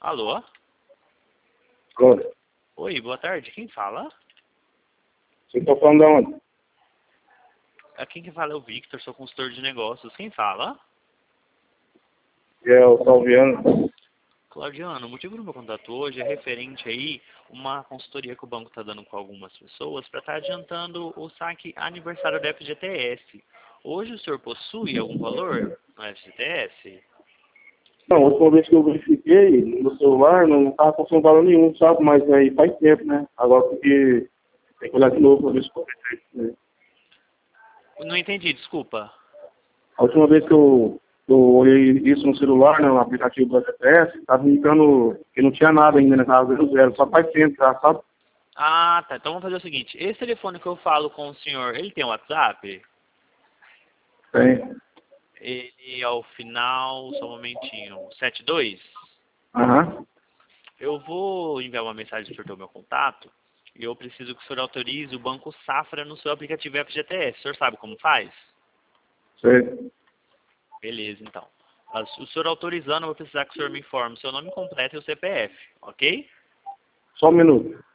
Alô? Oi. Oi, boa tarde. Quem fala? Você está falando de onde? Aqui quem fala é o Victor, sou consultor de negócios. Quem fala? É o Salviano. Claudiano, o motivo do meu contato hoje é referente aí uma consultoria que o banco está dando com algumas pessoas para estar adiantando o saque aniversário do FGTS. Hoje o senhor possui algum valor no FGTS? Não, a última vez que eu verifiquei no celular não estava com valor nenhum, sabe? Mas aí faz tempo, né? Agora porque tem que olhar de novo para ver se completei, né? Não entendi, desculpa. A última vez que eu olhei isso no celular, né, no aplicativo do FPS, estava indicando que não tinha nada ainda, né? Estava zero, só faz tempo, já, sabe? Ah, tá. Então vamos fazer o seguinte. Esse telefone que eu falo com o senhor, ele tem WhatsApp? Tem. Ele é o final, só um momentinho, 72? Aham. Eu vou enviar uma mensagem para o senhor ter o meu contato e eu preciso que o senhor autorize o Banco Safra no seu aplicativo FGTS. O senhor sabe como faz? Sei. Beleza, então. Mas o senhor autorizando, eu vou precisar que o senhor me informe o seu nome completo e o CPF, ok? Só um minuto.